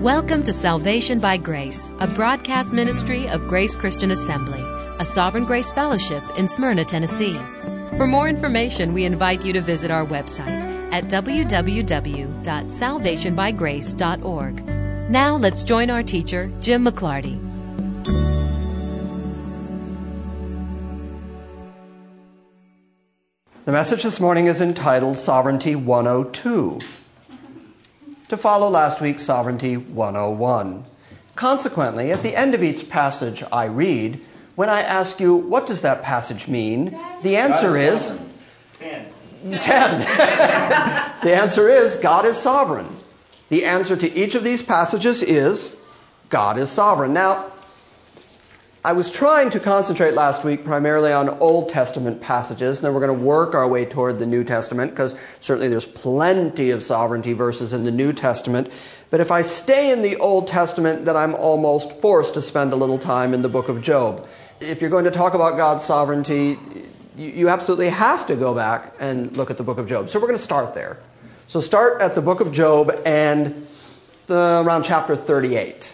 Welcome to Salvation by Grace, a broadcast ministry of Grace Christian Assembly, a Sovereign Grace Fellowship in Smyrna, Tennessee. For more information, we invite you to visit our website at www.salvationbygrace.org. Now let's join our teacher, Jim McClarty. The message this morning is entitled Sovereignty 102. To follow last week's Sovereignty 101. Consequently, at the end of each passage I read, when I ask you, what does that passage mean? The answer is 10. The answer is God is sovereign. The answer to each of these passages is God is sovereign. Now, I was trying to concentrate last week primarily on Old Testament passages, and then we're going to work our way toward the New Testament, because certainly there's plenty of sovereignty verses in the New Testament. But if I stay in the Old Testament, then I'm almost forced to spend a little time in the book of Job. If you're going to talk about God's sovereignty, you absolutely have to go back and look at the book of Job. So we're going to start there. So start at the book of Job and around chapter 38.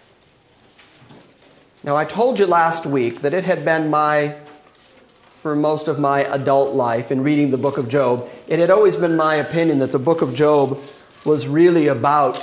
Now, I told you last week that it had been for most of my adult life in reading the book of Job, it had always been my opinion that the book of Job was really about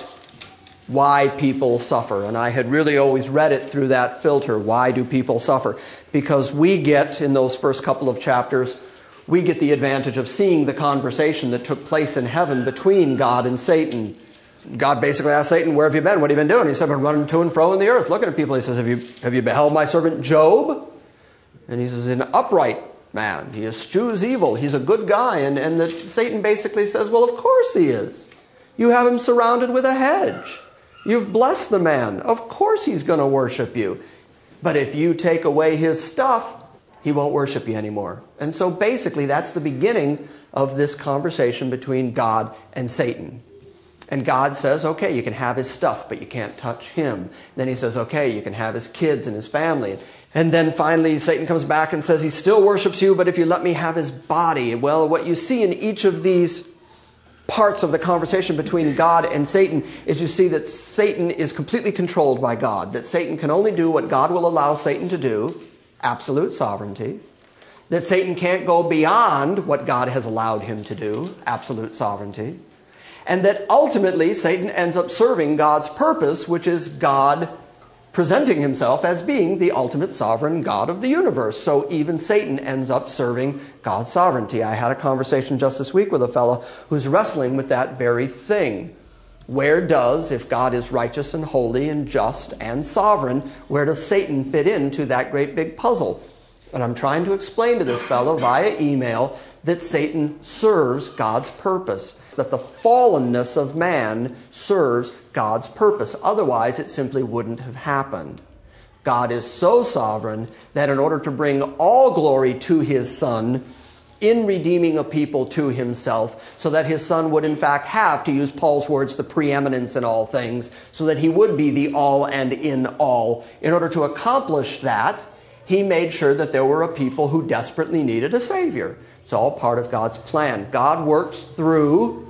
why people suffer. And I had really always read it through that filter. Why do people suffer? Because we get, in those first couple of chapters, we get the advantage of seeing the conversation that took place in heaven between God and Satan. God basically asked Satan, where have you been? What have you been doing? He said, I've been running to and fro in the earth, looking at people. He says, have you beheld my servant Job? And he says, an upright man. He eschews evil. He's a good guy. And Satan basically says, well, of course he is. You have him surrounded with a hedge. You've blessed the man. Of course he's going to worship you. But if you take away his stuff, he won't worship you anymore. And so basically that's the beginning of this conversation between God and Satan. And God says, okay, you can have his stuff, but you can't touch him. Then he says, okay, you can have his kids and his family. And then finally Satan comes back and says, he still worships you, but if you let me have his body. Well, what you see in each of these parts of the conversation between God and Satan is you see that Satan is completely controlled by God, that Satan can only do what God will allow Satan to do, absolute sovereignty, that Satan can't go beyond what God has allowed him to do, absolute sovereignty, and that ultimately Satan ends up serving God's purpose, which is God presenting himself as being the ultimate sovereign God of the universe. So even Satan ends up serving God's sovereignty. I had a conversation just this week with a fellow who's wrestling with that very thing. Where does, if God is righteous and holy and just and sovereign, where does Satan fit into that great big puzzle? And I'm trying to explain to this fellow via email that Satan serves God's purpose, that the fallenness of man serves God's purpose. Otherwise, it simply wouldn't have happened. God is so sovereign that in order to bring all glory to his Son, in redeeming a people to himself, so that his Son would in fact have, to use Paul's words, the preeminence in all things, so that he would be the all and in all. In order to accomplish that, he made sure that there were a people who desperately needed a Savior. It's all part of God's plan. God works through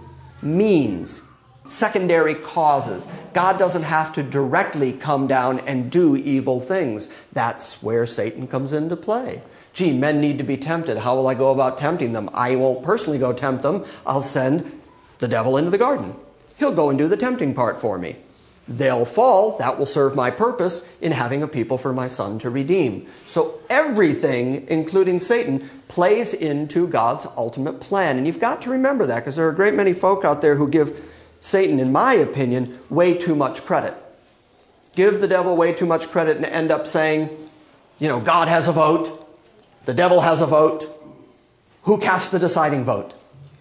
means, secondary causes. God doesn't have to directly come down and do evil things. That's where Satan comes into play. Gee, men need to be tempted. How will I go about tempting them? I won't personally go tempt them. I'll send the devil into the garden. He'll go and do the tempting part for me. They'll fall. That will serve my purpose in having a people for my Son to redeem. So everything, including Satan, plays into God's ultimate plan. And you've got to remember that, because there are a great many folk out there who give Satan, in my opinion, way too much credit. Give the devil way too much credit and end up saying, God has a vote. The devil has a vote. Who casts the deciding vote?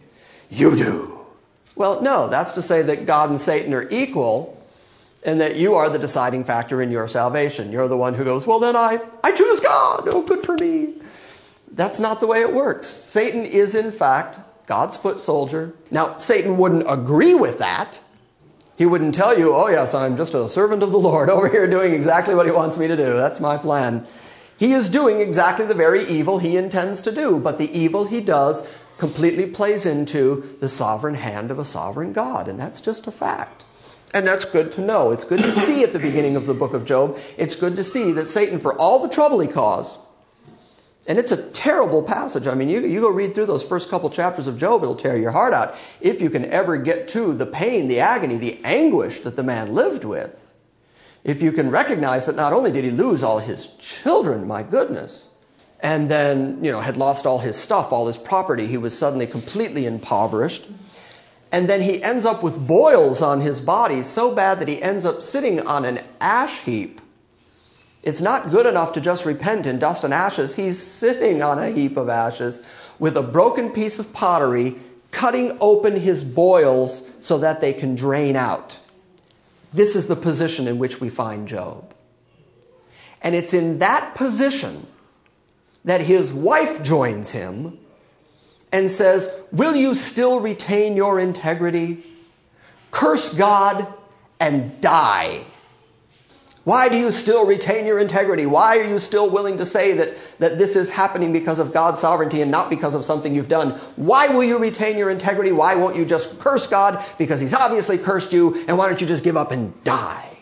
You do. Well, no, that's to say that God and Satan are equal, and that you are the deciding factor in your salvation. You're the one who goes, well, then I choose God. Oh, good for me. That's not the way it works. Satan is, in fact, God's foot soldier. Now, Satan wouldn't agree with that. He wouldn't tell you, oh, yes, I'm just a servant of the Lord over here doing exactly what he wants me to do. That's my plan. He is doing exactly the very evil he intends to do, but the evil he does completely plays into the sovereign hand of a sovereign God, and that's just a fact. And that's good to know. It's good to see at the beginning of the book of Job. It's good to see that Satan, for all the trouble he caused, and it's a terrible passage. I mean, you go read through those first couple chapters of Job, it'll tear your heart out. If you can ever get to the pain, the agony, the anguish that the man lived with. If you can recognize that not only did he lose all his children, my goodness, and then, had lost all his stuff, all his property, he was suddenly completely impoverished. And then he ends up with boils on his body so bad that he ends up sitting on an ash heap. It's not good enough to just repent in dust and ashes. He's sitting on a heap of ashes with a broken piece of pottery, cutting open his boils so that they can drain out. This is the position in which we find Job. And it's in that position that his wife joins him and says, "Will you still retain your integrity? Curse God and die." Why do you still retain your integrity? Why are you still willing to say that this is happening because of God's sovereignty and not because of something you've done? Why will you retain your integrity? Why won't you just curse God because he's obviously cursed you? And why don't you just give up and die?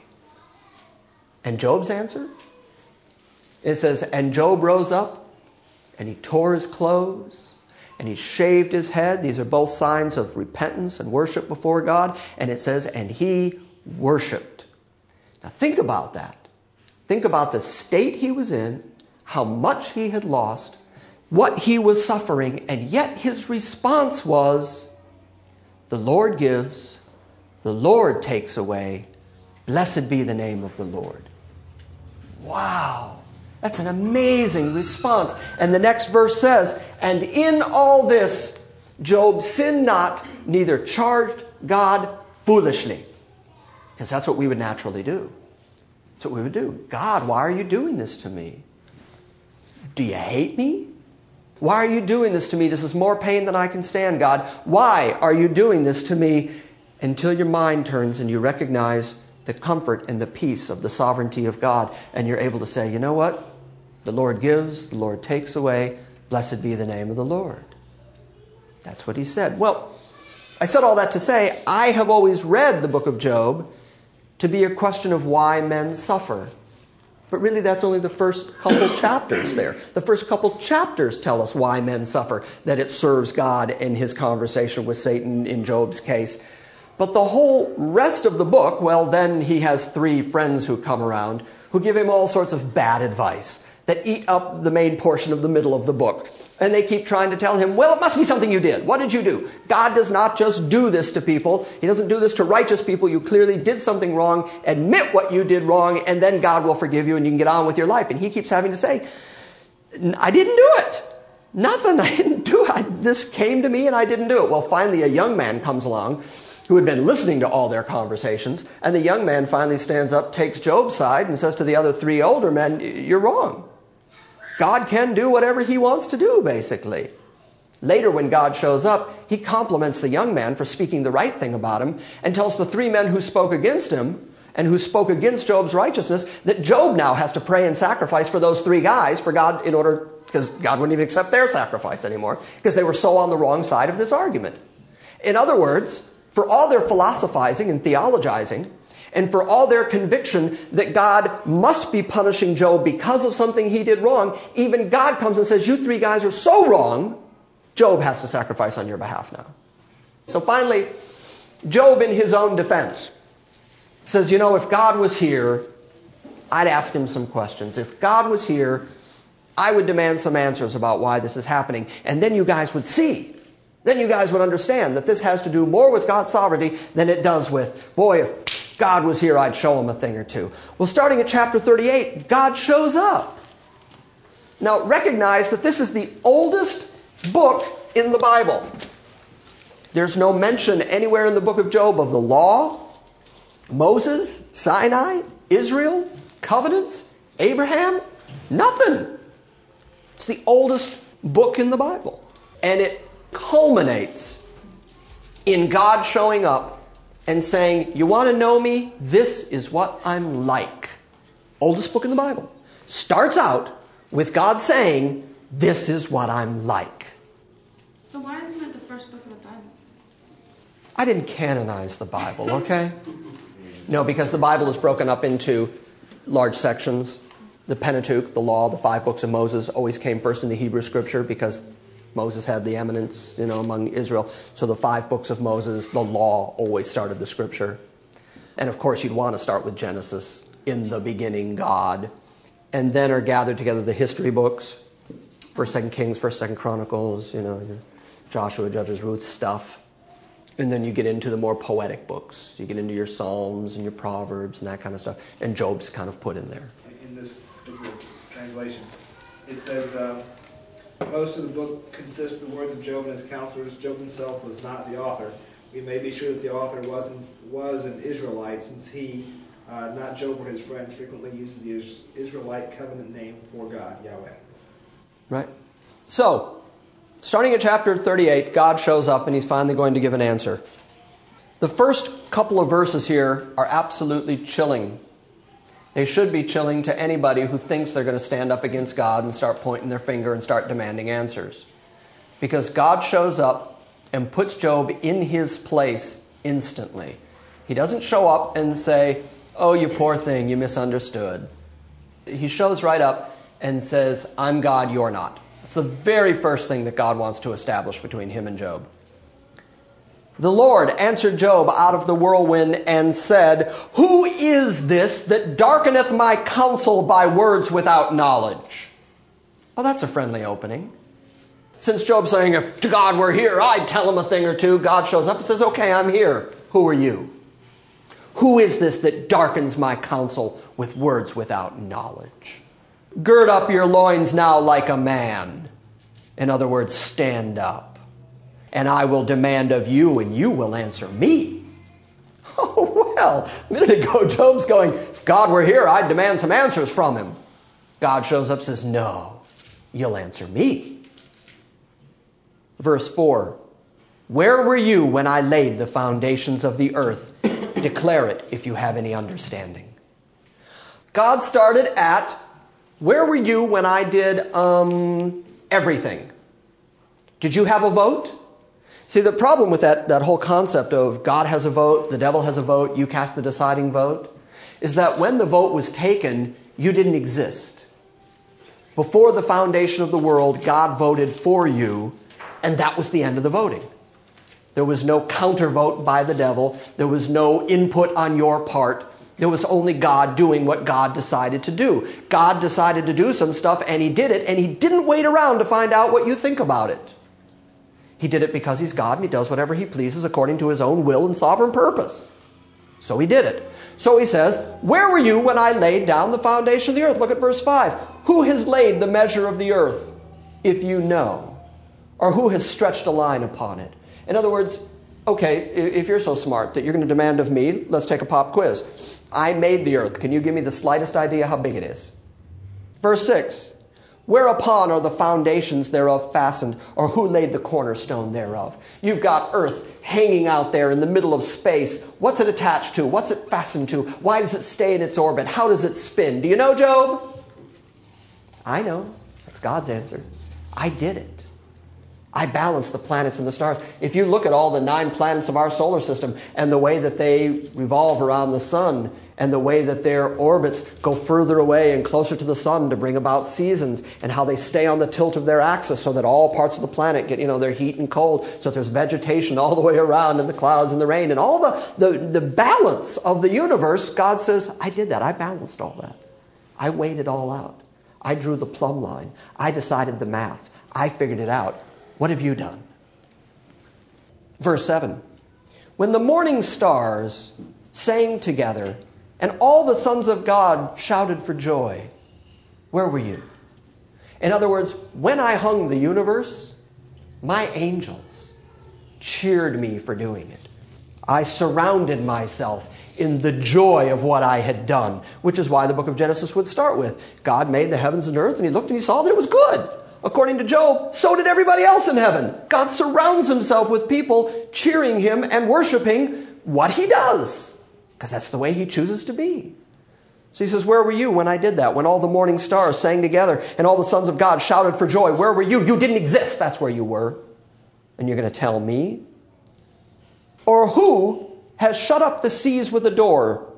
And Job's answer? It says, "And Job rose up and he tore his clothes and he shaved his head." These are both signs of repentance and worship before God. And it says, "And he worshiped." Now think about that. Think about the state he was in, how much he had lost, what he was suffering, and yet his response was, "The Lord gives, the Lord takes away. Blessed be the name of the Lord." Wow. That's an amazing response. And the next verse says, "And in all this, Job sinned not, neither charged God foolishly." Because that's what we would naturally do. That's what we would do. "God, why are you doing this to me? Do you hate me? Why are you doing this to me? This is more pain than I can stand, God. Why are you doing this to me?" Until your mind turns and you recognize the comfort and the peace of the sovereignty of God. And you're able to say, "You know what? The Lord gives, the Lord takes away. Blessed be the name of the Lord." That's what he said. Well, I said all that to say, I have always read the book of Job to be a question of why men suffer. But really, that's only the first couple chapters there. The first couple chapters tell us why men suffer, that it serves God in his conversation with Satan in Job's case. But the whole rest of the book, well, then he has 3 friends who come around who give him all sorts of bad advice that eat up the main portion of the middle of the book. And they keep trying to tell him, "Well, it must be something you did. What did you do? God does not just do this to people. He doesn't do this to righteous people. You clearly did something wrong. Admit what you did wrong, and then God will forgive you and you can get on with your life." And he keeps having to say, "I didn't do it. Nothing. I didn't do it. This came to me and I didn't do it." Well, finally a young man comes along who had been listening to all their conversations. And the young man finally stands up, takes Job's side, and says to the other 3 older men, "You're wrong. God can do whatever he wants to do, basically." Later, when God shows up, he compliments the young man for speaking the right thing about him and tells the 3 men who spoke against him and who spoke against Job's righteousness that Job now has to pray and sacrifice for those 3 guys for God because God wouldn't even accept their sacrifice anymore because they were so on the wrong side of this argument. In other words, for all their philosophizing and theologizing, and for all their conviction that God must be punishing Job because of something he did wrong, even God comes and says, "You 3 guys are so wrong, Job has to sacrifice on your behalf now." So finally, Job in his own defense says, "If God was here, I'd ask him some questions. If God was here, I would demand some answers about why this is happening. And then you guys would see. Then you guys would understand that this has to do more with God's sovereignty than it does with, boy, if God was here, I'd show him a thing or two." Well, starting at chapter 38, God shows up. Now, recognize that this is the oldest book in the Bible. There's no mention anywhere in the book of Job of the law, Moses, Sinai, Israel, covenants, Abraham, nothing. It's the oldest book in the Bible. And it culminates in God showing up and saying, "You want to know me? This is what I'm like." Oldest book in the Bible. Starts out with God saying, "This is what I'm like." So why isn't it the first book of the Bible? I didn't canonize the Bible, okay? No, because the Bible is broken up into large sections. The Pentateuch, the law, the 5 books of Moses, always came first in the Hebrew Scripture because Moses had the eminence, among Israel. So the 5 books of Moses, the law, always started the Scripture. And of course, you'd want to start with Genesis, in the beginning, God. And then are gathered together the history books, 1st, 2nd Kings, 1st, 2nd Chronicles, your Joshua, Judges, Ruth stuff. And then you get into the more poetic books. You get into your Psalms and your Proverbs and that kind of stuff. And Job's kind of put in there. In this particular translation, it says, most of the book consists of the words of Job and his counselors. Job himself was not the author. We may be sure that the author was an Israelite, since he, not Job or his friends, frequently uses the Israelite covenant name for God, Yahweh. Right. So, starting at chapter 38, God shows up and he's finally going to give an answer. The first couple of verses here are absolutely chilling. They should be chilling to anybody who thinks they're going to stand up against God and start pointing their finger and start demanding answers. Because God shows up and puts Job in his place instantly. He doesn't show up and say, "Oh, you poor thing, you misunderstood." He shows right up and says, "I'm God, you're not." It's the very first thing that God wants to establish between him and Job. The Lord answered Job out of the whirlwind and said, "Who is this that darkeneth my counsel by words without knowledge?" Well, that's a friendly opening. Since Job's saying, if God were here, I'd tell him a thing or two, God shows up and says, "Okay, I'm here. Who are you? Who is this that darkens my counsel with words without knowledge? Gird up your loins now like a man." In other words, stand up. "And I will demand of you, and you will answer me." Oh, well, a minute ago, Job's going, if God were here, I'd demand some answers from him. God shows up and says, "No, you'll answer me." Verse 4, "Where were you when I laid the foundations of the earth? Declare it if you have any understanding." God started at, where were you when I did everything? Did you have a vote? See, the problem with that whole concept of God has a vote, the devil has a vote, you cast the deciding vote, is that when the vote was taken, you didn't exist. Before the foundation of the world, God voted for you, and that was the end of the voting. There was no counter vote by the devil. There was no input on your part. There was only God doing what God decided to do. God decided to do some stuff, and he did it, and he didn't wait around to find out what you think about it. He did it because he's God, and he does whatever he pleases according to his own will and sovereign purpose. So he did it. So he says, "Where were you when I laid down the foundation of the earth?" Look at verse 5. "Who has laid the measure of the earth, if you know? Or who has stretched a line upon it?" In other words, okay, if you're so smart that you're going to demand of me, let's take a pop quiz. I made the earth. Can you give me the slightest idea how big it is? Verse 6. "Whereupon are the foundations thereof fastened, or who laid the cornerstone thereof?" You've got earth hanging out there in the middle of space. What's it attached to? What's it fastened to? Why does it stay in its orbit? How does it spin? Do you know, Job? I know. That's God's answer. I did it. I balance the planets and the stars. If you look at all the 9 planets of our solar system and the way that they revolve around the sun and the way that their orbits go further away and closer to the sun to bring about seasons and how they stay on the tilt of their axis so that all parts of the planet get, their heat and cold, so that there's vegetation all the way around and the clouds and the rain and all the balance of the universe, God says, I did that. I balanced all that. I weighed it all out. I drew the plumb line. I decided the math. I figured it out. What have you done? Verse 7. "When the morning stars sang together, and all the sons of God shouted for joy, where were you?" In other words, when I hung the universe, my angels cheered me for doing it. I surrounded myself in the joy of what I had done, which is why the book of Genesis would start with, God made the heavens and earth, and he looked and he saw that it was good. According to Job, so did everybody else in heaven. God surrounds himself with people cheering him and worshiping what he does, because that's the way he chooses to be. So he says, where were you when I did that? When all the morning stars sang together and all the sons of God shouted for joy, where were you? You didn't exist. That's where you were. And you're going to tell me? Or who has shut up the seas with a door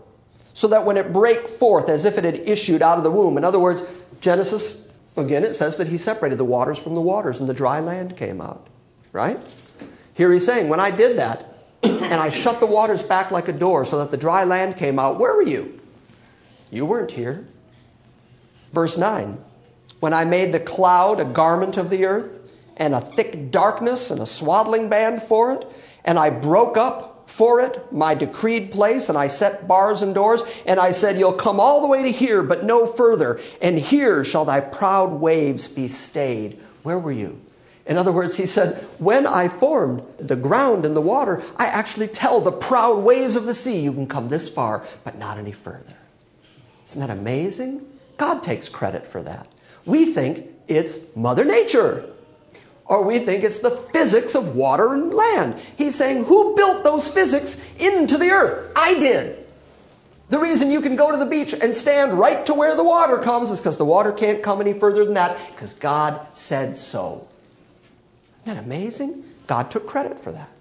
so that when it brake forth as if it had issued out of the womb. In other words, Genesis, again, it says that he separated the waters from the waters and the dry land came out. Right? Here he's saying, when I did that, and I shut the waters back like a door so that the dry land came out, where were you? You weren't here. Verse 9, when I made the cloud a garment of the earth, and a thick darkness and a swaddling band for it, and I broke up for it my decreed place, and I set bars and doors, and I said, you'll come all the way to here, but no further, and here shall thy proud waves be stayed. Where were you? In other words, he said, when I formed the ground and the water, I actually tell the proud waves of the sea, you can come this far, but not any further. Isn't that amazing? God takes credit for that. We think it's Mother Nature, or we think it's the physics of water and land. He's saying, who built those physics into the earth? I did. The reason you can go to the beach and stand right to where the water comes is because the water can't come any further than that, because God said so. Isn't that amazing? God took credit for that.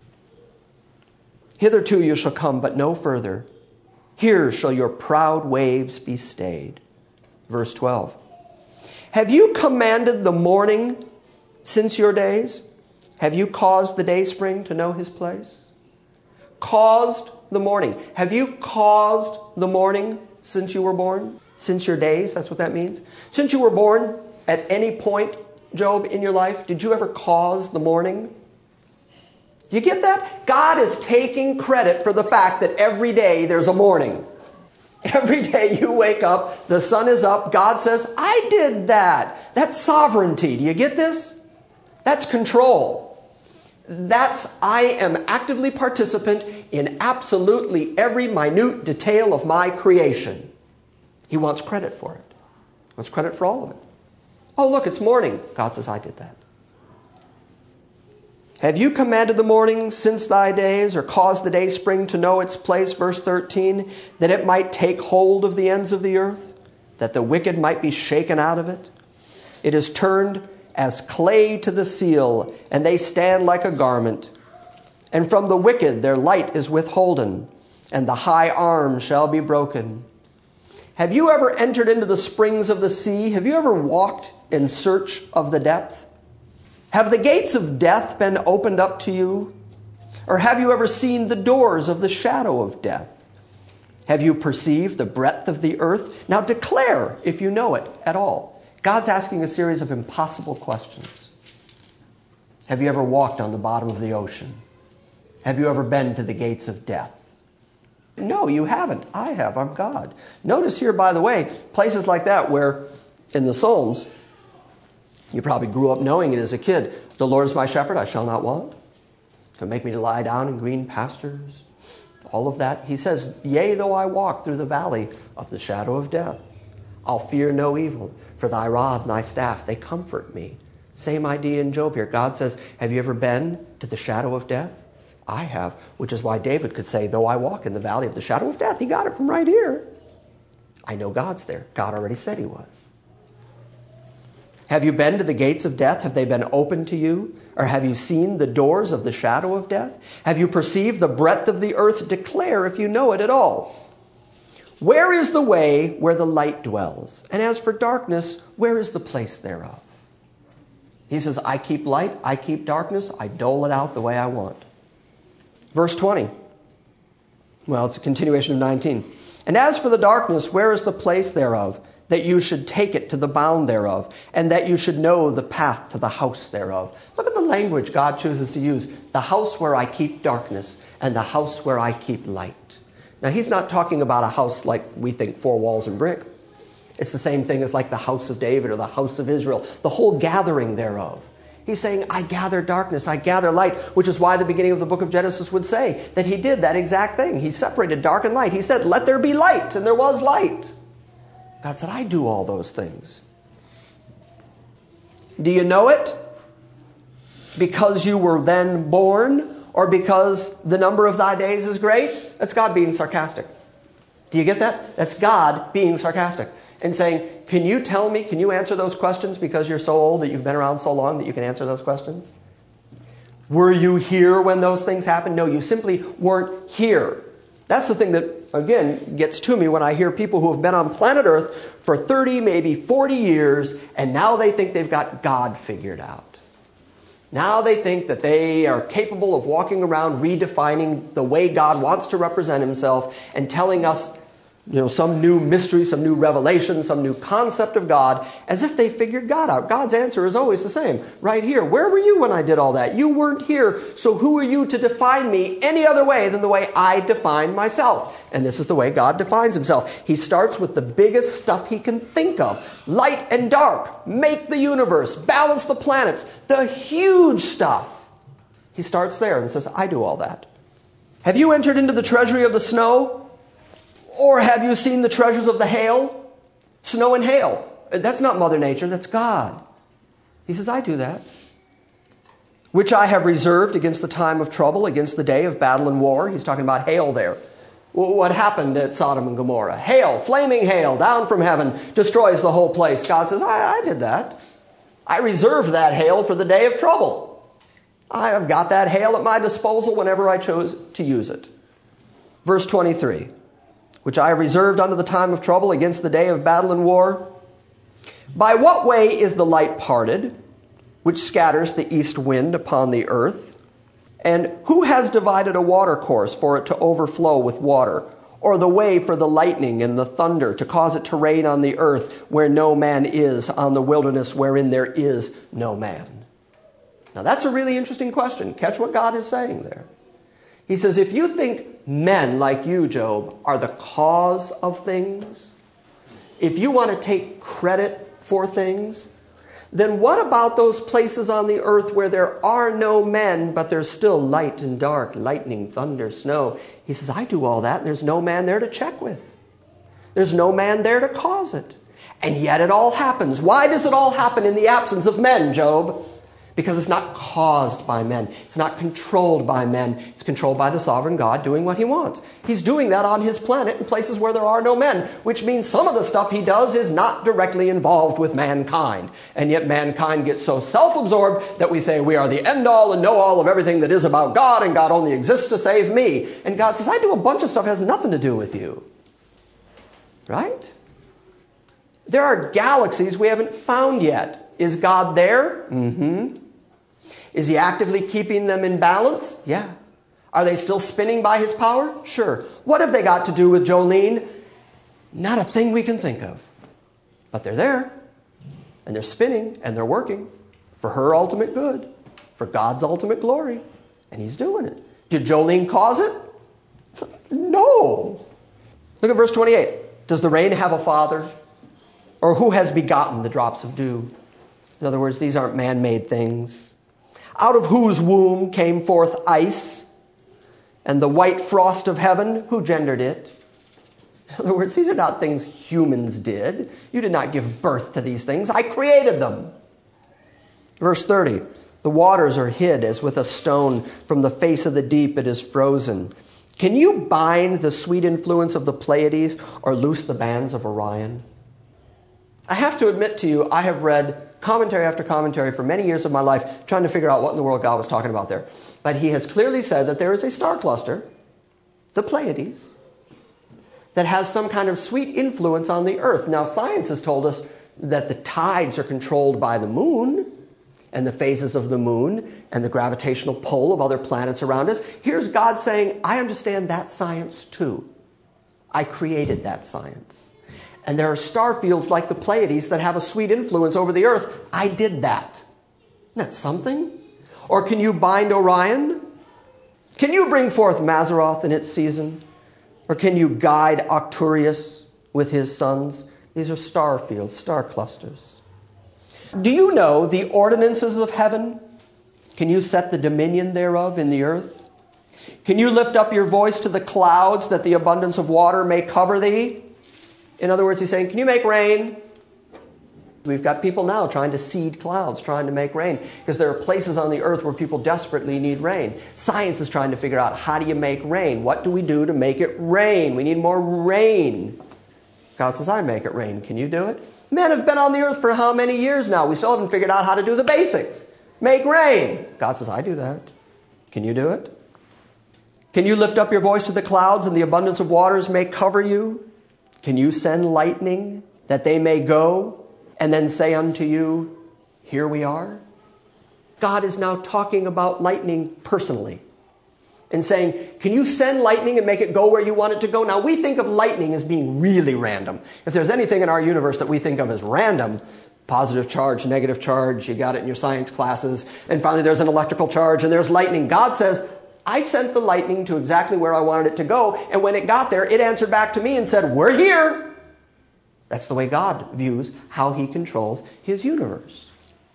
Hitherto you shall come, but no further. Here shall your proud waves be stayed. Verse 12. Have you commanded the morning since your days? Have you caused the dayspring to know his place? Caused the morning. Have you caused the morning since you were born? Since your days, that's what that means. Since you were born, at any point, Job, in your life, did you ever cause the morning? Do you get that? God is taking credit for the fact that every day there's a morning. Every day you wake up, the sun is up, God says, I did that. That's sovereignty. Do you get this? That's control. That's, I am actively participant in absolutely every minute detail of my creation. He wants credit for it. He wants credit for all of it. Oh, look, it's morning. God says, I did that. Have you commanded the morning since thy days, or caused the day spring to know its place, verse 13, that it might take hold of the ends of the earth, that the wicked might be shaken out of it? It is turned as clay to the seal, and they stand like a garment. And from the wicked their light is withholden, and the high arm shall be broken. Have you ever entered into the springs of the sea? Have you ever walked in search of the depth? Have the gates of death been opened up to you? Or have you ever seen the doors of the shadow of death? Have you perceived the breadth of the earth? Now declare if you know it at all. God's asking a series of impossible questions. Have you ever walked on the bottom of the ocean? Have you ever been to the gates of death? No, you haven't. I have. I'm God. Notice here, by the way, places like that where in the Psalms, you probably grew up knowing it as a kid. The Lord is my shepherd, I shall not want. He'll make me to lie down in green pastures. All of that. He says, yea, though I walk through the valley of the shadow of death, I'll fear no evil, for thy rod and thy staff, they comfort me. Same idea in Job here. God says, have you ever been to the shadow of death? I have, which is why David could say, though I walk in the valley of the shadow of death. He got it from right here. I know God's there. God already said he was. Have you been to the gates of death? Have they been opened to you? Or have you seen the doors of the shadow of death? Have you perceived the breadth of the earth? Declare if you know it at all. Where is the way where the light dwells? And as for darkness, where is the place thereof? He says, I keep light, I keep darkness, I dole it out the way I want. Verse 20. Well, it's a continuation of 19. And as for the darkness, where is the place thereof, that you should take it to the bound thereof, and that you should know the path to the house thereof? Look at the language God chooses to use. The house where I keep darkness, and the house where I keep light. Now, he's not talking about a house like we think 4 walls and brick. It's the same thing as like the house of David or the house of Israel, the whole gathering thereof. He's saying, I gather darkness, I gather light, which is why the beginning of the book of Genesis would say that he did that exact thing. He separated dark and light. He said, let there be light, and there was light. God said, I do all those things. Do you know it? Because you were then born, or because the number of thy days is great? That's God being sarcastic. Do you get that? That's God being sarcastic and saying, can you tell me, can you answer those questions because you're so old that you've been around so long that you can answer those questions? Were you here when those things happened? No, you simply weren't here. That's the thing that, again, gets to me when I hear people who have been on planet Earth for 30, maybe 40 years, and now they think they've got God figured out. Now they think that they are capable of walking around redefining the way God wants to represent himself and telling us, some new mystery, some new revelation, some new concept of God, as if they figured God out. God's answer is always the same, right here. Where were you when I did all that? You weren't here, so who are you to define me any other way than the way I define myself? And this is the way God defines himself. He starts with the biggest stuff he can think of. Light and dark, make the universe, balance the planets, the huge stuff. He starts there and says, I do all that. Have you entered into the treasury of the snow? Or have you seen the treasures of the hail? Snow and hail. That's not Mother Nature, that's God. He says, I do that. Which I have reserved against the time of trouble, against the day of battle and war. He's talking about hail there. What happened at Sodom and Gomorrah? Hail, flaming hail, down from heaven, destroys the whole place. God says, I did that. I reserved that hail for the day of trouble. I have got that hail at my disposal whenever I chose to use it. Verse 23. Which I have reserved unto the time of trouble against the day of battle and war. By what way is the light parted, which scatters the east wind upon the earth? And who has divided a water course for it to overflow with water? Or the way for the lightning and the thunder to cause it to rain on the earth where no man is, on the wilderness wherein there is no man? Now that's a really interesting question. Catch what God is saying there. He says, if you think men like you, Job, are the cause of things, if you want to take credit for things, then what about those places on the earth where there are no men, but there's still light and dark, lightning, thunder, snow? He says, I do all that, and there's no man there to check with. There's no man there to cause it. And yet it all happens. Why does it all happen in the absence of men, Job? Because it's not caused by men. It's not controlled by men. It's controlled by the sovereign God doing what he wants. He's doing that on his planet in places where there are no men, which means some of the stuff he does is not directly involved with mankind. And yet mankind gets so self-absorbed that we say we are the end-all and know-all of everything that is about God, and God only exists to save me. And God says, I do a bunch of stuff that has nothing to do with you. Right? There are galaxies we haven't found yet. Is God there? Mm-hmm. Is he actively keeping them in balance? Yeah. Are they still spinning by his power? Sure. What have they got to do with Jolene? Not a thing we can think of. But they're there. And they're spinning and they're working for her ultimate good, for God's ultimate glory. And he's doing it. Did Jolene cause it? No. Look at verse 28. Does the rain have a father? Or who has begotten the drops of dew? In other words, these aren't man-made things. Out of whose womb came forth ice, and the white frost of heaven, who gendered it? In other words, these are not things humans did. You did not give birth to these things. I created them. Verse 30, the waters are hid as with a stone. From the face of the deep it is frozen. Can you bind the sweet influence of the Pleiades or loose the bands of Orion? I have to admit to you, I have read commentary after commentary for many years of my life trying to figure out what in the world God was talking about there. But he has clearly said that there is a star cluster, the Pleiades, that has some kind of sweet influence on the earth. Now, science has told us that the tides are controlled by the moon and the phases of the moon and the gravitational pull of other planets around us. Here's God saying, I understand that science too. I created that science. And there are star fields like the Pleiades that have a sweet influence over the earth. I did that. Isn't that something? Or can you bind Orion? Can you bring forth Mazzaroth in its season? Or can you guide Arcturus with his sons? These are star fields, star clusters. Do you know the ordinances of heaven? Can you set the dominion thereof in the earth? Can you lift up your voice to the clouds that the abundance of water may cover thee? In other words, he's saying, can you make rain? We've got people now trying to seed clouds, trying to make rain, because there are places on the earth where people desperately need rain. Science is trying to figure out, how do you make rain? What do we do to make it rain? We need more rain. God says, I make it rain. Can you do it? Men have been on the earth for how many years now? We still haven't figured out how to do the basics. Make rain. God says, I do that. Can you do it? Can you lift up your voice to the clouds, and the abundance of waters may cover you? Can you send lightning that they may go, and then say unto you, here we are? God is now talking about lightning personally and saying, can you send lightning and make it go where you want it to go? Now, we think of lightning as being really random. If there's anything in our universe that we think of as random, positive charge, negative charge, you got it in your science classes, and finally there's an electrical charge and there's lightning. God says, I sent the lightning to exactly where I wanted it to go, and when it got there, it answered back to me and said, we're here. That's the way God views how he controls his universe.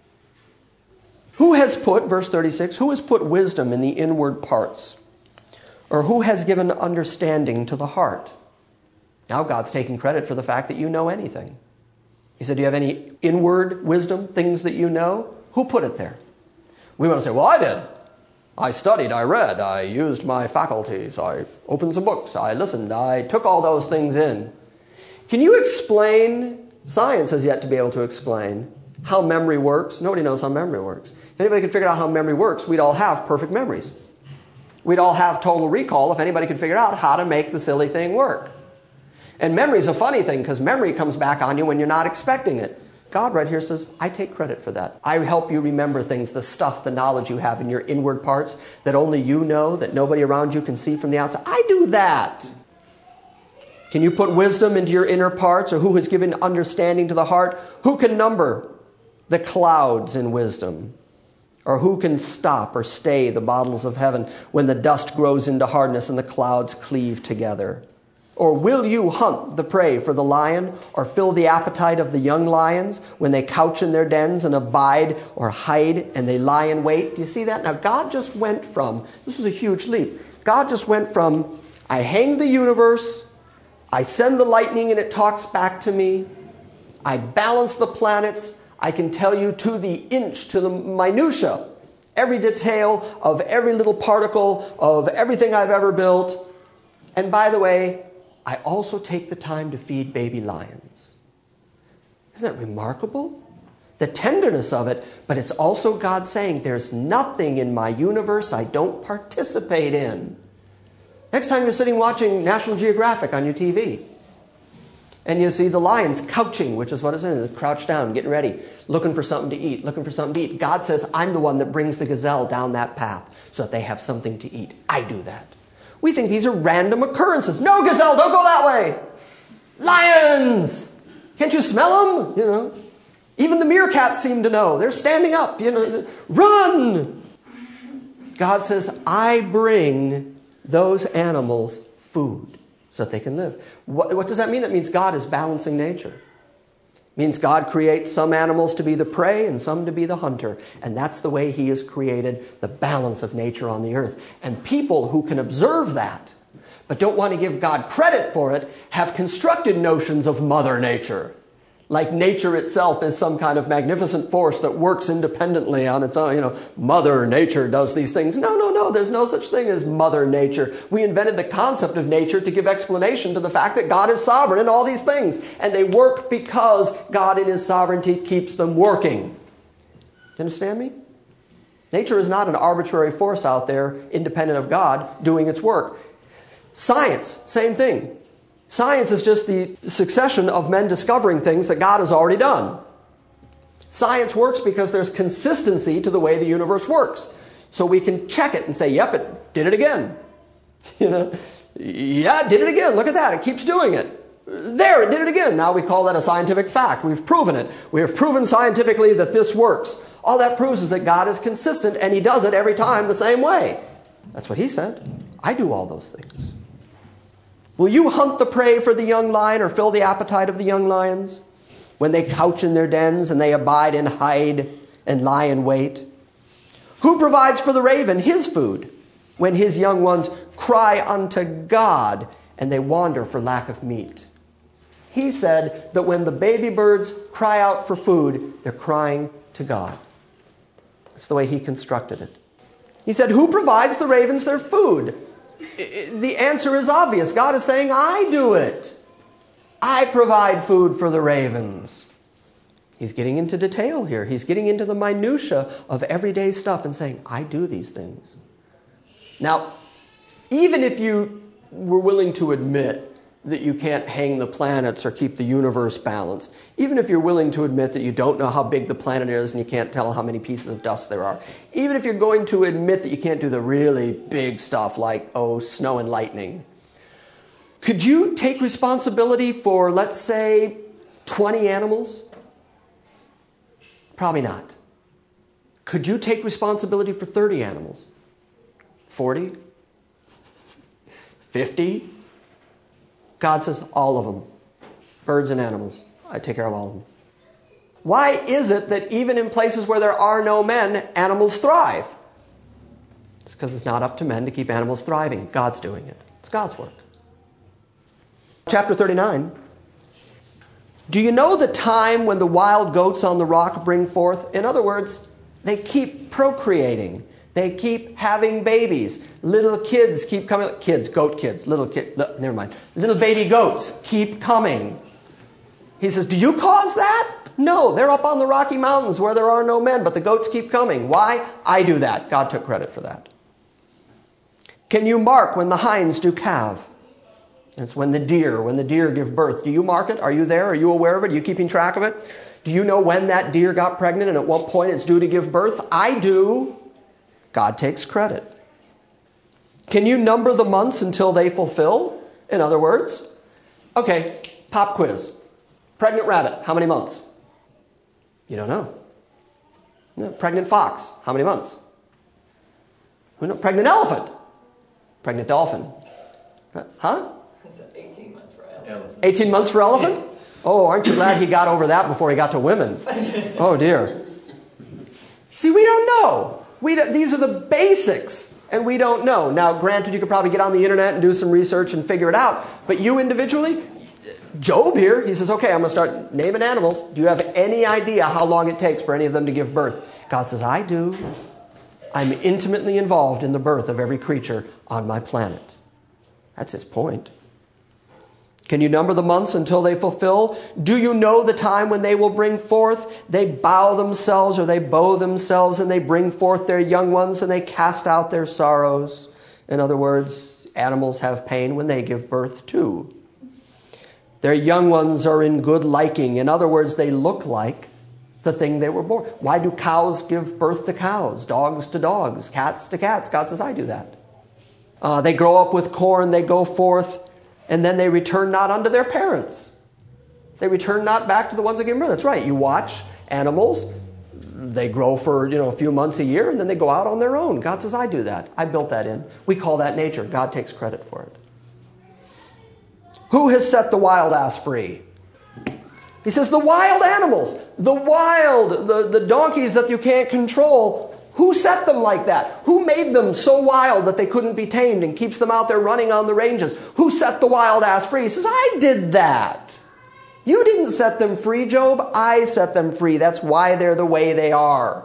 Who has put, verse 36, who has put wisdom in the inward parts? Or who has given understanding to the heart? Now God's taking credit for the fact that you know anything. He said, do you have any inward wisdom, things that you know? Who put it there? We want to say, well, I did. I studied, I read, I used my faculties, I opened some books, I listened, I took all those things in. Can you explain, science has yet to be able to explain, how memory works? Nobody knows how memory works. If anybody could figure out how memory works, we'd all have perfect memories. We'd all have total recall if anybody could figure out how to make the silly thing work. And memory's a funny thing because memory comes back on you when you're not expecting it. God right here says, I take credit for that. I help you remember things, the stuff, the knowledge you have in your inward parts that only you know, that nobody around you can see from the outside. I do that. Can you put wisdom into your inner parts? Or who has given understanding to the heart? Who can number the clouds in wisdom? Or who can stop or stay the bottles of heaven when the dust grows into hardness and the clouds cleave together? Or will you hunt the prey for the lion, or fill the appetite of the young lions when they couch in their dens and abide or hide and they lie in wait? Do you see that? Now God just went from, this is a huge leap, God just went from, I hang the universe, I send the lightning and it talks back to me, I balance the planets, I can tell you to the inch, to the minutia, every detail of every little particle of everything I've ever built. And by the way, I also take the time to feed baby lions. Isn't that remarkable? The tenderness of it, but it's also God saying, there's nothing in my universe I don't participate in. Next time you're sitting watching National Geographic on your TV, and you see the lions couching, which is what it's in, crouched down, getting ready, looking for something to eat, God says, I'm the one that brings the gazelle down that path so that they have something to eat. I do that. We think these are random occurrences. No, gazelle, don't go that way. Lions! Can't you smell them? Even the meerkats seem to know. They're standing up. Run! God says, I bring those animals food so that they can live. What does that mean? That means God is balancing nature. It means God creates some animals to be the prey and some to be the hunter. And that's the way he has created the balance of nature on the earth. And people who can observe that, but don't want to give God credit for it, have constructed notions of Mother Nature. Like nature itself is some kind of magnificent force that works independently on its own. Mother Nature does these things. No. There's no such thing as Mother Nature. We invented the concept of nature to give explanation to the fact that God is sovereign in all these things. And they work because God in his sovereignty keeps them working. Do you understand me? Nature is not an arbitrary force out there, independent of God, doing its work. Science, same thing. Science is just the succession of men discovering things that God has already done. Science works because there's consistency to the way the universe works. So we can check it and say, yep, it did it again. Yeah, it did it again. Look at that. It keeps doing it. There, it did it again. Now we call that a scientific fact. We've proven it. We have proven scientifically that this works. All that proves is that God is consistent and he does it every time the same way. That's what he said. I do all those things. Will you hunt the prey for the young lion or fill the appetite of the young lions when they couch in their dens and they abide and hide and lie in wait? Who provides for the raven his food when his young ones cry unto God and they wander for lack of meat? He said that when the baby birds cry out for food, they're crying to God. That's the way he constructed it. He said, who provides the ravens their food? The answer is obvious. God is saying, I do it. I provide food for the ravens. He's getting into detail here. He's getting into the minutia of everyday stuff and saying, I do these things. Now, Even if you were willing to admit that you can't hang the planets or keep the universe balanced, even if you're willing to admit that you don't know how big the planet is and you can't tell how many pieces of dust there are, even if you're going to admit that you can't do the really big stuff like, snow and lightning, could you take responsibility for, let's say, 20 animals? Probably not. Could you take responsibility for 30 animals? 40? 50? God says, all of them. Birds and animals. I take care of all of them. Why is it that even in places where there are no men, animals thrive? It's because it's not up to men to keep animals thriving. God's doing it. It's God's work. Chapter 39. Do you know the time when the wild goats on the rock bring forth? In other words, they keep procreating. They keep having babies. Little kids keep coming. Goat kids, little kids, never mind. Little baby goats keep coming. He says, do you cause that? No, they're up on the Rocky Mountains where there are no men, but the goats keep coming. Why? I do that. God took credit for that. Can you mark when the hinds do calve? It's when the deer give birth. Do you mark it? Are you there? Are you aware of it? Are you keeping track of it? Do you know when that deer got pregnant and at what point it's due to give birth? I do. God takes credit. Can you number the months until they fulfill? In other words, okay, pop quiz. Pregnant rabbit, how many months? You don't know. No. Pregnant fox, how many months? Who knows? Pregnant elephant. Pregnant dolphin. Huh? 18 months for elephant. 18 months for elephant? Oh, aren't you glad he got over that before he got to women? Oh, dear. See, we don't know. These are the basics, and we don't know. Now, granted, you could probably get on the internet and do some research and figure it out. But you individually, Job here, he says, okay, I'm going to start naming animals. Do you have any idea how long it takes for any of them to give birth? God says, I do. I'm intimately involved in the birth of every creature on my planet. That's his point. Can you number the months until they fulfill? Do you know the time when they will bring forth? They bow themselves or they bow themselves and they bring forth their young ones and they cast out their sorrows. In other words, animals have pain when they give birth too. Their young ones are in good liking. In other words, they look like the thing they were born. Why do cows give birth to cows, dogs to dogs, cats to cats? God says, I do that. They grow up with corn, they go forth, and then they return not unto their parents. They return not back to the ones that gave birth. That's right. You watch animals. They grow for a few months a year, and then they go out on their own. God says, I do that. I built that in. We call that nature. God takes credit for it. Who has set the wild ass free? He says, the wild animals, the donkeys that you can't control. Who set them like that? Who made them so wild that they couldn't be tamed and keeps them out there running on the ranges? Who set the wild ass free? He says, I did that. You didn't set them free, Job. I set them free. That's why they're the way they are.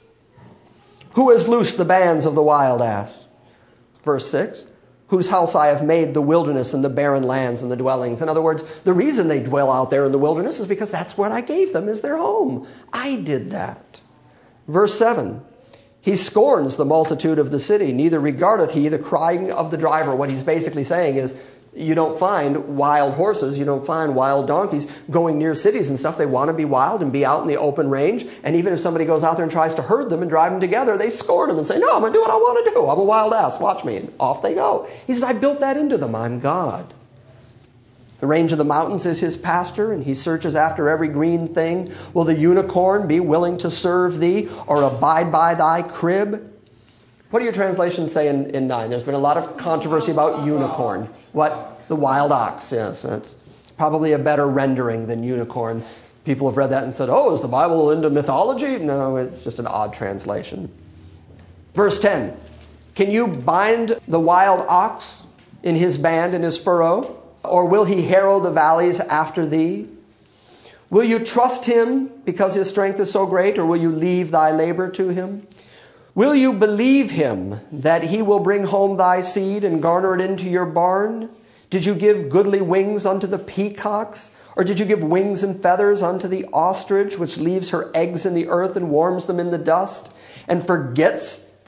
Who has loosed the bands of the wild ass? Verse 6. Whose house I have made the wilderness and the barren lands and the dwellings. In other words, the reason they dwell out there in the wilderness is because that's what I gave them as their home. I did that. Verse 7. He scorns the multitude of the city, neither regardeth he the crying of the driver. What he's basically saying is, you don't find wild horses, you don't find wild donkeys going near cities and stuff. They want to be wild and be out in the open range. And even if somebody goes out there and tries to herd them and drive them together, they scorn them and say, no, I'm going to do what I want to do. I'm a wild ass. Watch me. And off they go. He says, I built that into them. I'm God. The range of the mountains is his pasture, and he searches after every green thing. Will the unicorn be willing to serve thee or abide by thy crib? What do your translations say in 9? There's been a lot of controversy about unicorn. What? The wild ox, yes. That's probably a better rendering than unicorn. People have read that and said, oh, is the Bible into mythology? No, it's just an odd translation. Verse 10. Can you bind the wild ox in his band and his furrow? Or will he harrow the valleys after thee? Will you trust him because his strength is so great, or will you leave thy labor to him? Will you believe him that he will bring home thy seed and garner it into your barn? Did you give goodly wings unto the peacocks? Or did you give wings and feathers unto the ostrich, which leaves her eggs in the earth and warms them in the dust, and forgets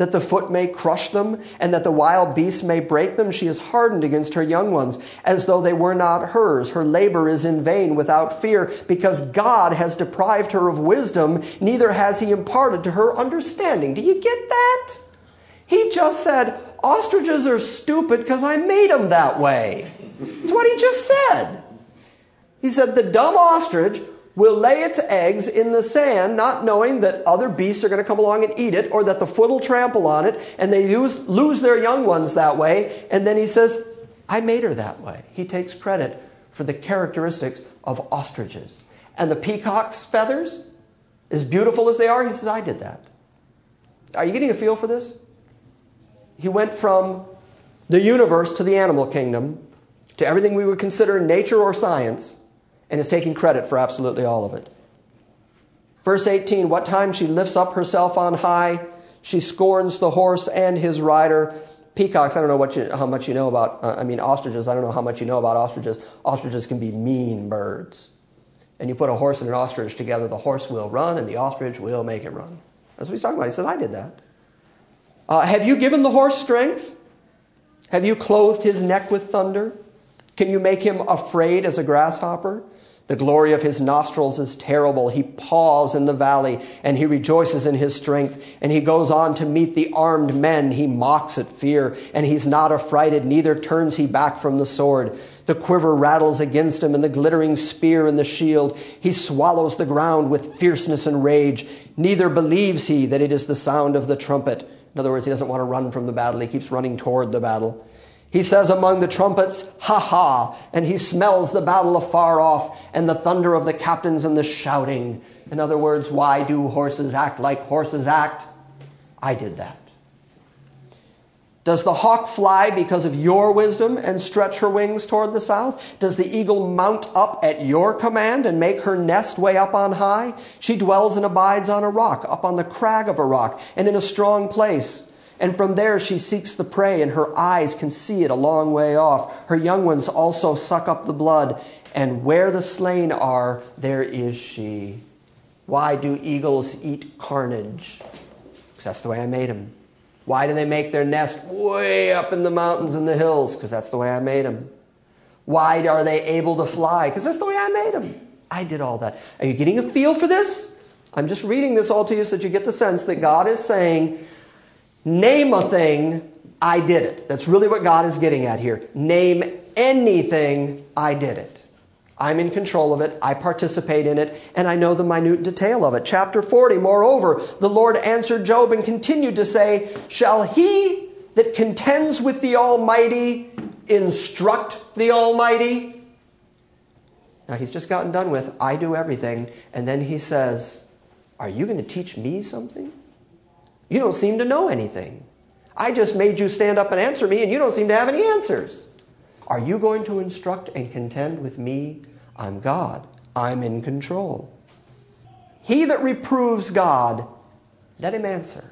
that the foot may crush them, and that the wild beasts may break them? She is hardened against her young ones, as though they were not hers. Her labor is in vain without fear, because God has deprived her of wisdom, neither has he imparted to her understanding. Do you get that? He just said, ostriches are stupid because I made them that way. That's what he just said. He said, the dumb ostrich will lay its eggs in the sand, not knowing that other beasts are going to come along and eat it, or that the foot will trample on it, and they lose their young ones that way. And then he says, I made her that way. He takes credit for the characteristics of ostriches. And the peacock's feathers, as beautiful as they are, he says, I did that. Are you getting a feel for this? He went from the universe to the animal kingdom, to everything we would consider nature or science, and is taking credit for absolutely all of it. Verse 18, what time she lifts up herself on high, she scorns the horse and his rider. Peacocks, I don't know how much you know about, ostriches, I don't know how much you know about ostriches. Ostriches can be mean birds. And you put a horse and an ostrich together, the horse will run and the ostrich will make it run. That's what he's talking about. He said, I did that. Have you given the horse strength? Have you clothed his neck with thunder? Can you make him afraid as a grasshopper? The glory of his nostrils is terrible. He paws in the valley, and he rejoices in his strength. And he goes on to meet the armed men. He mocks at fear, and he's not affrighted, neither turns he back from the sword. The quiver rattles against him, and the glittering spear and the shield. He swallows the ground with fierceness and rage. Neither believes he that it is the sound of the trumpet. In other words, he doesn't want to run from the battle. He keeps running toward the battle. He says among the trumpets, ha ha, and he smells the battle afar off, and the thunder of the captains and the shouting. In other words, why do horses act like horses act? I did that. Does the hawk fly because of your wisdom and stretch her wings toward the south? Does the eagle mount up at your command and make her nest way up on high? She dwells and abides on a rock, up on the crag of a rock, and in a strong place. And from there she seeks the prey, and her eyes can see it a long way off. Her young ones also suck up the blood, and where the slain are, there is she. Why do eagles eat carnage? Because that's the way I made them. Why do they make their nest way up in the mountains and the hills? Because that's the way I made them. Why are they able to fly? Because that's the way I made them. I did all that. Are you getting a feel for this? I'm just reading this all to you so that you get the sense that God is saying, name a thing, I did it. That's really what God is getting at here. Name anything, I did it. I'm in control of it. I participate in it. And I know the minute detail of it. Chapter 40, moreover, the Lord answered Job and continued to say, shall he that contends with the Almighty instruct the Almighty? Now he's just gotten done with, I do everything. And then he says, are you going to teach me something? You don't seem to know anything. I just made you stand up and answer me, and you don't seem to have any answers. Are you going to instruct and contend with me? I'm God. I'm in control. He that reproves God, let him answer.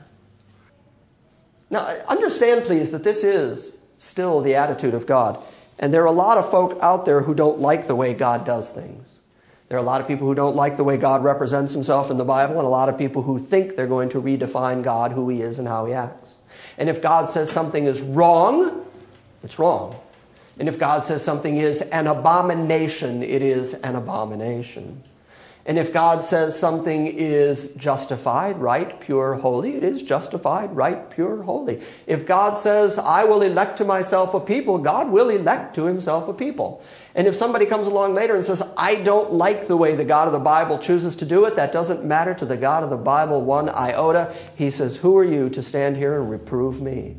Now, understand, please, that this is still the attitude of God. And there are a lot of folk out there who don't like the way God does things. There are a lot of people who don't like the way God represents himself in the Bible, and a lot of people who think they're going to redefine God, who he is and how he acts. And if God says something is wrong, it's wrong. And if God says something is an abomination, it is an abomination. And if God says something is justified, right, pure, holy, it is justified, right, pure, holy. If God says, I will elect to myself a people, God will elect to himself a people. And if somebody comes along later and says, I don't like the way the God of the Bible chooses to do it, that doesn't matter to the God of the Bible one iota. He says, who are you to stand here and reprove me?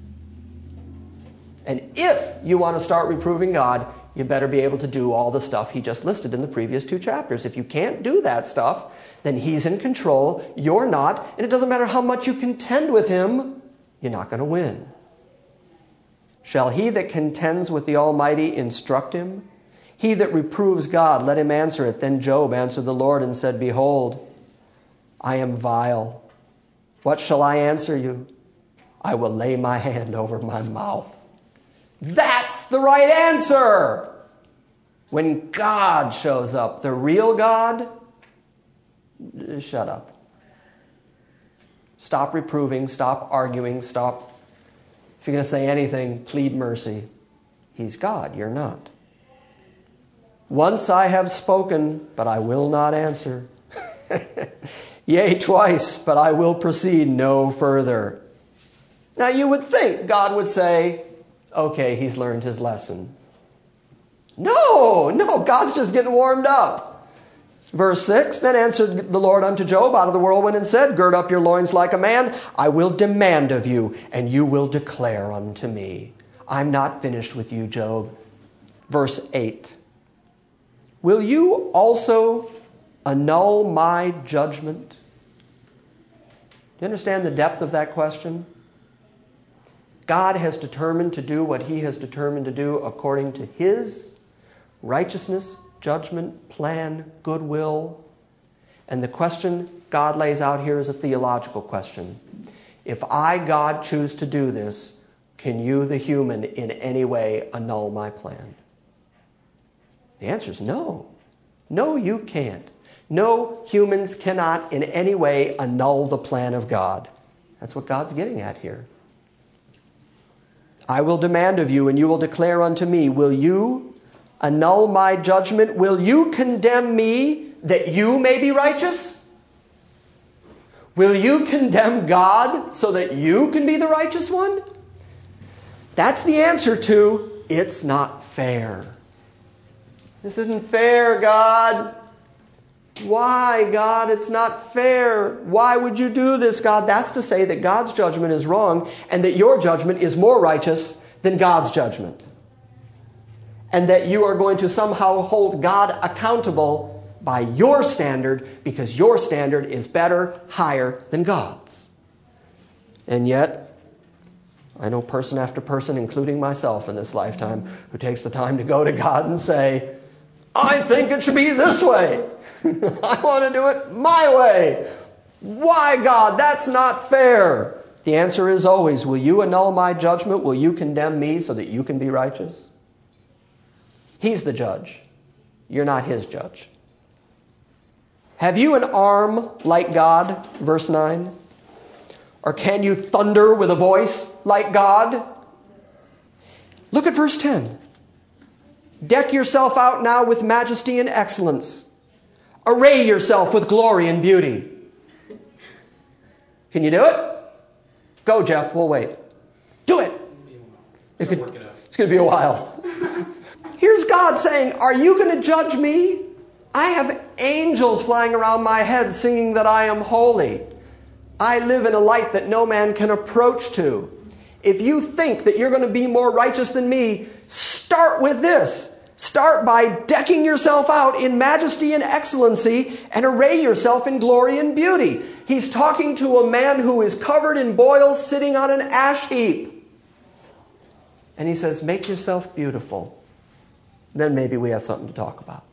And if you want to start reproving God, you better be able to do all the stuff he just listed in the previous 2 chapters. If you can't do that stuff, then he's in control, you're not, and it doesn't matter how much you contend with him, you're not going to win. Shall he that contends with the Almighty instruct him? He that reproves God, let him answer it. Then Job answered the Lord and said, behold, I am vile. What shall I answer you? I will lay my hand over my mouth. That's the right answer. When God shows up, the real God, shut up. Stop reproving, stop arguing, stop. If you're going to say anything, plead mercy. He's God, you're not. Once I have spoken, but I will not answer. Yea, twice, but I will proceed no further. Now you would think God would say, okay, he's learned his lesson. No, God's just getting warmed up. Verse 6, then answered the Lord unto Job out of the whirlwind and said, gird up your loins like a man. I will demand of you, and you will declare unto me. I'm not finished with you, Job. Verse 8, will you also annul my judgment? Do you understand the depth of that question? God has determined to do what he has determined to do according to his righteousness, judgment, plan, goodwill. And the question God lays out here is a theological question. If I, God, choose to do this, can you, the human, in any way annul my plan? The answer is no. No, you can't. No, humans cannot in any way annul the plan of God. That's what God's getting at here. I will demand of you, and you will declare unto me, will you annul my judgment? Will you condemn me that you may be righteous? Will you condemn God so that you can be the righteous one? That's the answer to, it's not fair. This isn't fair, God. Why, God? It's not fair. Why would you do this, God? That's to say that God's judgment is wrong and that your judgment is more righteous than God's judgment. And that you are going to somehow hold God accountable by your standard because your standard is better, higher than God's. And yet, I know person after person, including myself in this lifetime, who takes the time to go to God and say, I think it should be this way. I want to do it my way. Why, God? That's not fair. The answer is always, will you annul my judgment? Will you condemn me so that you can be righteous? He's the judge. You're not his judge. Have you an arm like God? Verse 9. Or can you thunder with a voice like God? Look at verse 10. Deck yourself out now with majesty and excellence. Array yourself with glory and beauty. Can you do it? Go, Jeff. We'll wait. Do it. It's going to be a while. Here's God saying, are you going to judge me? I have angels flying around my head singing that I am holy. I live in a light that no man can approach to. If you think that you're going to be more righteous than me, start with this. Start by decking yourself out in majesty and excellency and array yourself in glory and beauty. He's talking to a man who is covered in boils sitting on an ash heap. And he says, make yourself beautiful. Then maybe we have something to talk about.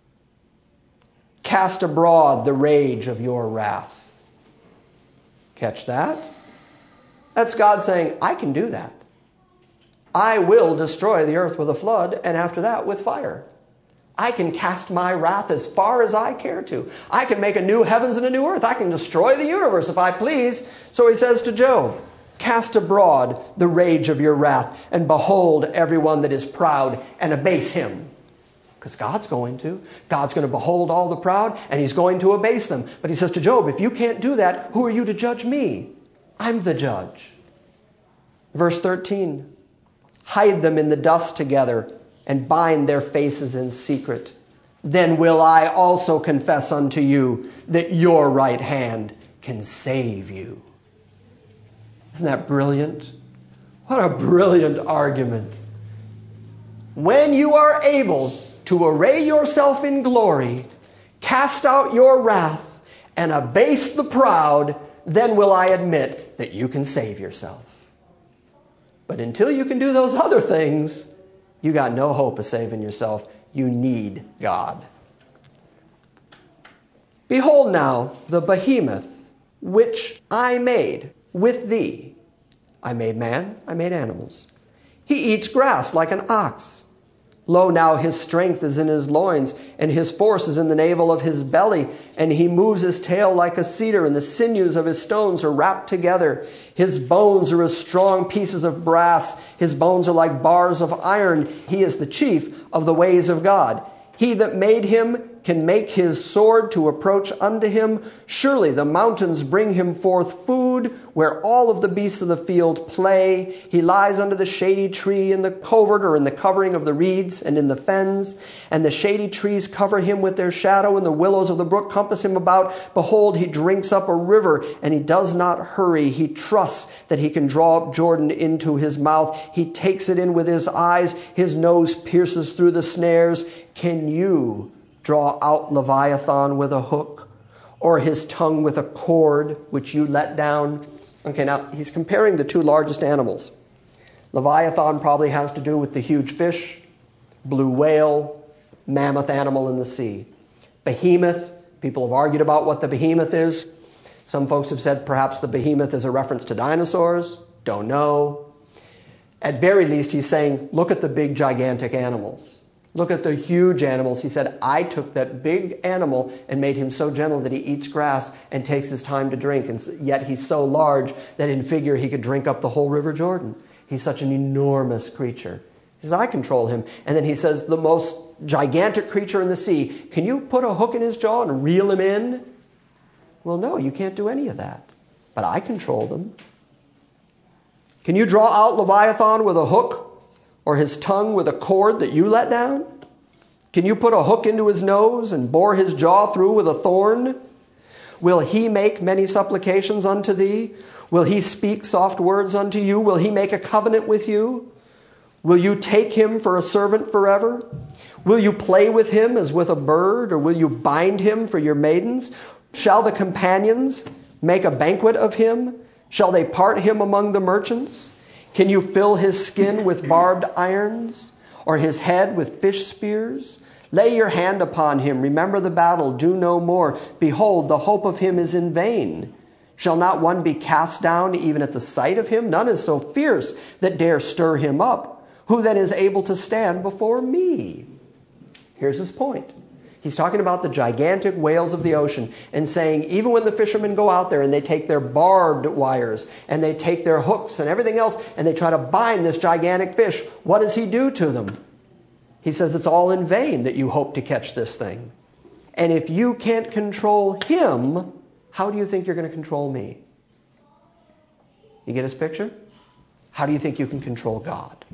Cast abroad the rage of your wrath. Catch that? That's God saying, I can do that. I will destroy the earth with a flood, and after that with fire. I can cast my wrath as far as I care to. I can make a new heavens and a new earth. I can destroy the universe if I please. So he says to Job, cast abroad the rage of your wrath, and behold everyone that is proud, and abase him. Because God's going to. God's going to behold all the proud, and he's going to abase them. But he says to Job, if you can't do that, who are you to judge me? I'm the judge. Verse 13. Hide them in the dust together and bind their faces in secret. Then will I also confess unto you that your right hand can save you. Isn't that brilliant? What a brilliant argument. When you are able to array yourself in glory, cast out your wrath, and abase the proud, then will I admit that you can save yourself. But until you can do those other things, you got no hope of saving yourself. You need God. Behold now the behemoth which I made with thee. I made man, I made animals. He eats grass like an ox. Lo, now his strength is in his loins, and his force is in the navel of his belly. And he moves his tail like a cedar, and the sinews of his stones are wrapped together. His bones are as strong pieces of brass. His bones are like bars of iron. He is the chief of the ways of God. He that made him can make his sword to approach unto him. Surely the mountains bring him forth food, where all of the beasts of the field play. He lies under the shady tree in the covert, or in the covering of the reeds and in the fens. And the shady trees cover him with their shadow, and the willows of the brook compass him about. Behold, he drinks up a river, and he does not hurry. He trusts that he can draw up Jordan into his mouth. He takes it in with his eyes. His nose pierces through the snares. Can you draw out Leviathan with a hook, or his tongue with a cord which you let down? Okay, now he's comparing the two largest animals. Leviathan probably has to do with the huge fish, blue whale, mammoth animal in the sea. Behemoth, people have argued about what the behemoth is. Some folks have said perhaps the behemoth is a reference to dinosaurs. Don't know. At very least, he's saying, look at the big, gigantic animals. Look at the huge animals. He said, I took that big animal and made him so gentle that he eats grass and takes his time to drink. And yet he's so large that in figure he could drink up the whole River Jordan. He's such an enormous creature. He says, I control him. And then he says, the most gigantic creature in the sea, can you put a hook in his jaw and reel him in? Well, no, you can't do any of that. But I control them. Can you draw out Leviathan with a hook, or his tongue with a cord that you let down? Can you put a hook into his nose and bore his jaw through with a thorn? Will he make many supplications unto thee? Will he speak soft words unto you? Will he make a covenant with you? Will you take him for a servant forever? Will you play with him as with a bird, or will you bind him for your maidens? Shall the companions make a banquet of him? Shall they part him among the merchants? Can you fill his skin with barbed irons, or his head with fish spears? Lay your hand upon him. Remember the battle. Do no more. Behold, the hope of him is in vain. Shall not one be cast down even at the sight of him? None is so fierce that dare stir him up. Who then is able to stand before me? Here's his point. He's talking about the gigantic whales of the ocean and saying, even when the fishermen go out there and they take their barbed wires and they take their hooks and everything else and they try to bind this gigantic fish, what does he do to them? He says it's all in vain that you hope to catch this thing. And if you can't control him, how do you think you're going to control me? You get his picture? How do you think you can control God?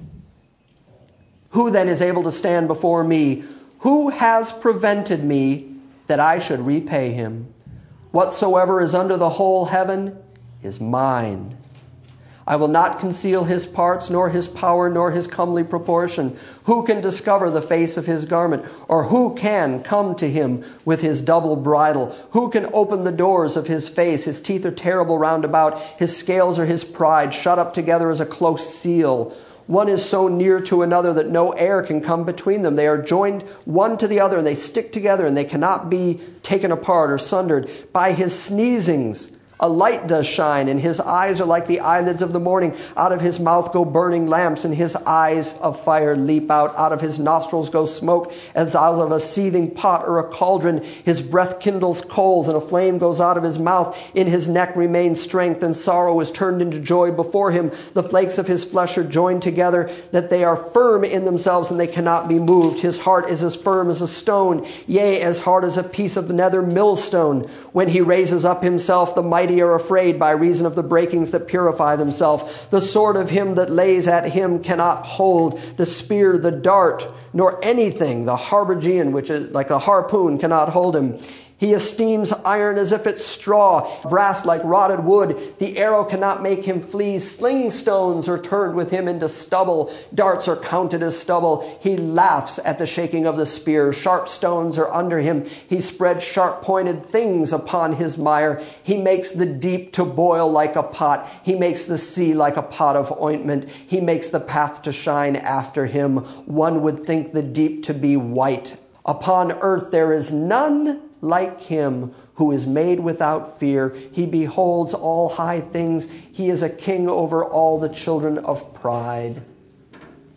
Who then is able to stand before me? Who has prevented me that I should repay him? Whatsoever is under the whole heaven is mine. I will not conceal his parts, nor his power, nor his comely proportion. Who can discover the face of his garment? Or who can come to him with his double bridle? Who can open the doors of his face? His teeth are terrible round about. His scales are his pride, shut up together as a close seal. One is so near to another that no air can come between them. They are joined one to the other, and they stick together, and they cannot be taken apart or sundered. By his sneezings a light does shine, and his eyes are like the eyelids of the morning. Out of his mouth go burning lamps, and his eyes of fire leap out. Out of his nostrils go smoke, as out of a seething pot or a cauldron. His breath kindles coals, and a flame goes out of his mouth. In his neck remains strength, and sorrow is turned into joy before him. The flakes of his flesh are joined together, that they are firm in themselves, and they cannot be moved. His heart is as firm as a stone, yea, as hard as a piece of nether millstone. When he raises up himself, the mighty are afraid by reason of the breakings that purify themselves. The sword of him that lays at him cannot hold. The spear, the dart, nor anything, the harbigeon, which is like a harpoon, cannot hold him. He esteems iron as if it's straw, brass like rotted wood. The arrow cannot make him flee. Sling stones are turned with him into stubble. Darts are counted as stubble. He laughs at the shaking of the spear. Sharp stones are under him. He spreads sharp-pointed things upon his mire. He makes the deep to boil like a pot. He makes the sea like a pot of ointment. He makes the path to shine after him. One would think the deep to be white. Upon earth there is none like him, who is made without fear. He beholds all high things. He is a king over all the children of pride.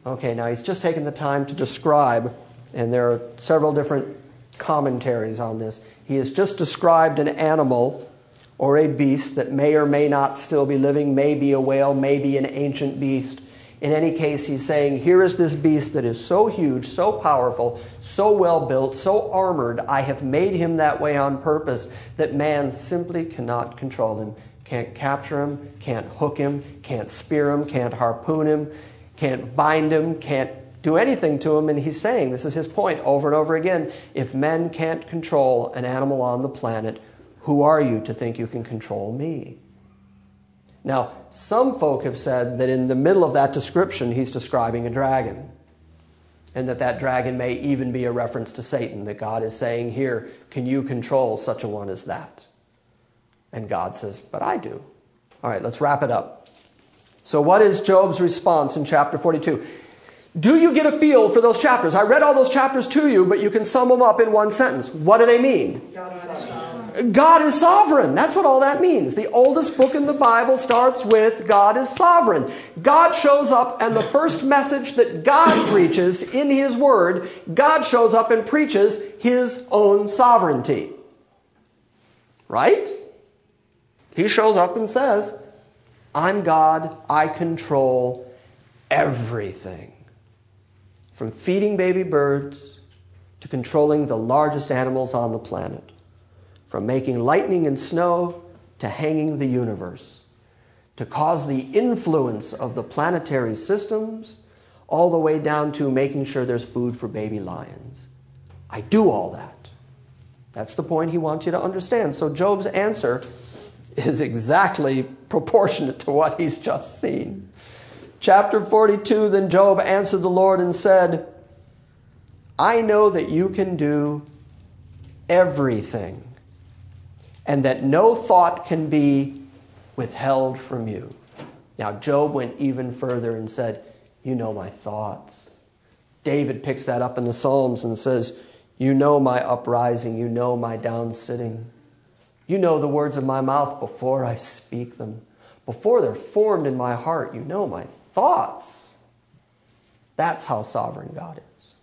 Okay, now he's just taken the time to describe, and there are several different commentaries on this. He has just described an animal or a beast that may or may not still be living, may be a whale, may be an ancient beast. In any case, he's saying, here is this beast that is so huge, so powerful, so well built, so armored. I have made him that way on purpose that man simply cannot control him. Can't capture him, can't hook him, can't spear him, can't harpoon him, can't bind him, can't do anything to him. And he's saying, this is his point over and over again, if men can't control an animal on the planet, who are you to think you can control me? Now, some folk have said that in the middle of that description, he's describing a dragon. And that dragon may even be a reference to Satan, that God is saying here, can you control such a one as that? And God says, but I do. All right, let's wrap it up. So what is Job's response in chapter 42? Do you get a feel for those chapters? I read all those chapters to you, but you can sum them up in one sentence. What do they mean? God is sovereign. That's what all that means. The oldest book in the Bible starts with God is sovereign. God shows up, and the first message that God preaches in His Word, God shows up and preaches His own sovereignty. Right? He shows up and says, I'm God, I control everything. From feeding baby birds to controlling the largest animals on the planet. From making lightning and snow to hanging the universe. To cause the influence of the planetary systems all the way down to making sure there's food for baby lions. I do all that. That's the point he wants you to understand. So Job's answer is exactly proportionate to what he's just seen. Chapter 42, then Job answered the Lord and said, I know that you can do everything, and that no thought can be withheld from you. Now, Job went even further and said, you know my thoughts. David picks that up in the Psalms and says, you know my uprising, you know my downsitting. You know the words of my mouth before I speak them. Before they're formed in my heart, you know my thoughts. That's how sovereign God is.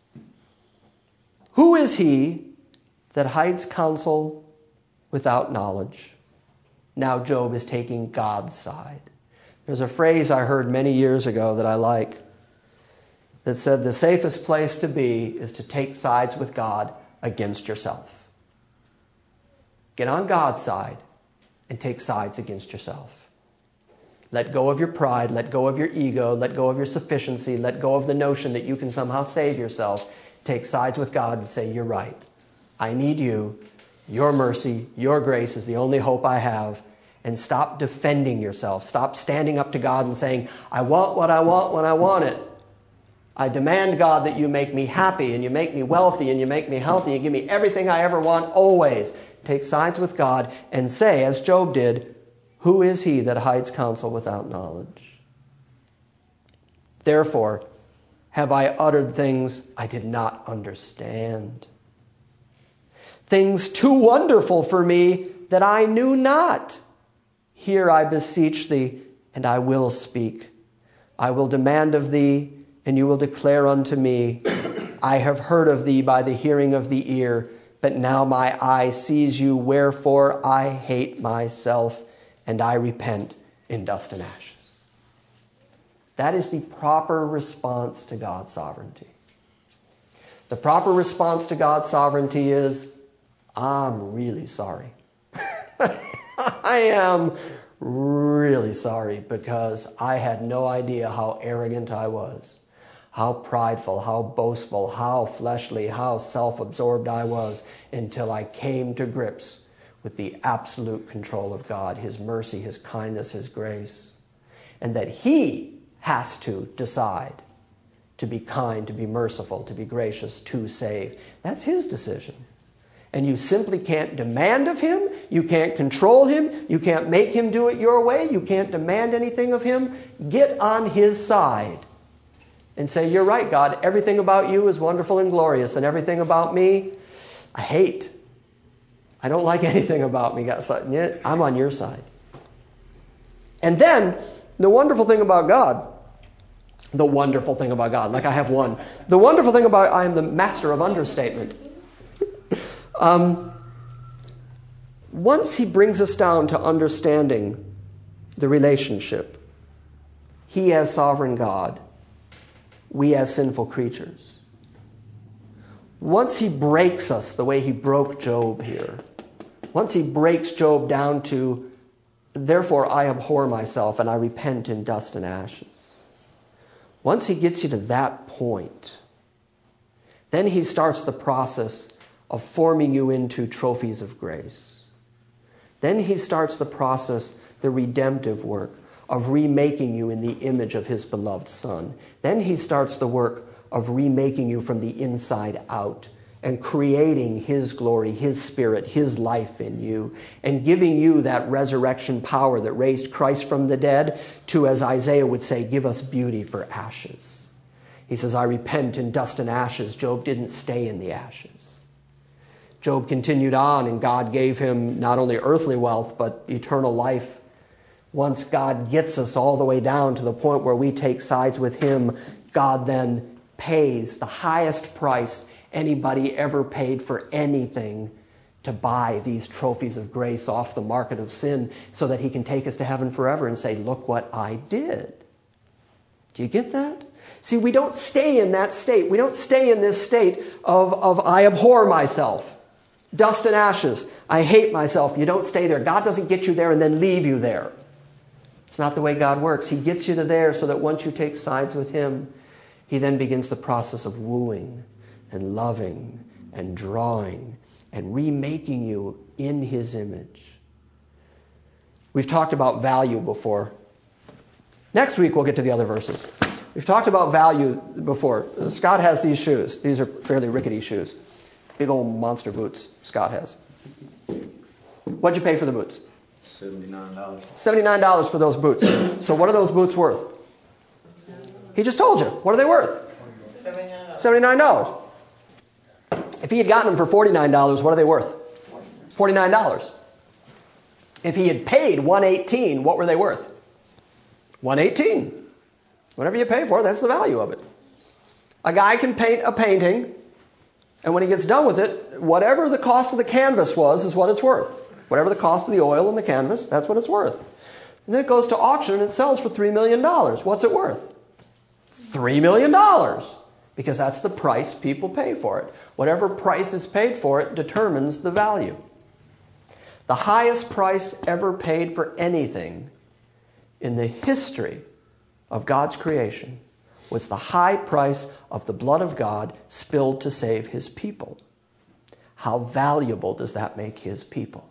Who is he that hides counsel without knowledge? Now Job is taking God's side. There's a phrase I heard many years ago that I like that said the safest place to be is to take sides with God against yourself. Get on God's side and take sides against yourself. Let go of your pride, let go of your ego, let go of your sufficiency, let go of the notion that you can somehow save yourself. Take sides with God and say, you're right. I need you. Your mercy, your grace is the only hope I have. And stop defending yourself. Stop standing up to God and saying, I want what I want when I want it. I demand, God, that you make me happy and you make me wealthy and you make me healthy and give me everything I ever want always. Take sides with God and say, as Job did, who is he that hides counsel without knowledge? Therefore, have I uttered things I did not understand, things too wonderful for me that I knew not. Hear, I beseech thee, and I will speak. I will demand of thee, and you will declare unto me. I have heard of thee by the hearing of the ear, but now my eye sees you, wherefore I hate myself, and I repent in dust and ashes. That is the proper response to God's sovereignty. The proper response to God's sovereignty is, I'm really sorry. I am really sorry because I had no idea how arrogant I was, how prideful, how boastful, how fleshly, how self-absorbed I was until I came to grips with the absolute control of God, His mercy, His kindness, His grace, and that He has to decide to be kind, to be merciful, to be gracious, to save. That's His decision. And you simply can't demand of Him, you can't control Him, you can't make Him do it your way, you can't demand anything of Him. Get on His side and say, you're right, God, everything about you is wonderful and glorious, and everything about me, I hate. I don't like anything about me. I'm on your side. And then, the wonderful thing about God, The wonderful thing about God, like I have one. The wonderful thing about I am the master of understatement. Once he brings us down to understanding the relationship, he as sovereign God, we as sinful creatures. Once he breaks us the way he broke Job here, once he breaks Job down to, therefore I abhor myself and I repent in dust and ashes. Once he gets you to that point, then he starts the process of forming you into trophies of grace. Then he starts the process, the redemptive work of remaking you in the image of his beloved Son. Then he starts the work of remaking you from the inside out and creating his glory, his spirit, his life in you, and giving you that resurrection power that raised Christ from the dead to, as Isaiah would say, give us beauty for ashes. He says, I repent in dust and ashes. Job didn't stay in the ashes. Job continued on, and God gave him not only earthly wealth, but eternal life. Once God gets us all the way down to the point where we take sides with him, God then pays the highest price anybody ever paid for anything to buy these trophies of grace off the market of sin so that he can take us to heaven forever and say, look what I did. Do you get that? See, we don't stay in that state. We don't stay in this state of I abhor myself. Dust and ashes. I hate myself. You don't stay there. God doesn't get you there and then leave you there. It's not the way God works. He gets you to there so that once you take sides with him, he then begins the process of wooing and loving and drawing and remaking you in his image. We've talked about value before. Next week we'll get to the other verses. We've talked about value before. Scott has these shoes. These are fairly rickety shoes. Big old monster boots Scott has. What'd you pay for the boots? $79. $79 for those boots. So what are those boots worth? He just told you. What are they worth? $79. If he had gotten them for $49, what are they worth? $49. If he had paid $118, what were they worth? $118. Whatever you pay for, that's the value of it. A guy can paint a painting, and when he gets done with it, whatever the cost of the canvas was is what it's worth. Whatever the cost of the oil and the canvas, that's what it's worth. And then it goes to auction and it sells for $3 million. What's it worth? $3 million. Because that's the price people pay for it. Whatever price is paid for it determines the value. The highest price ever paid for anything in the history of God's creation was the high price of the blood of God spilled to save his people. How valuable does that make his people?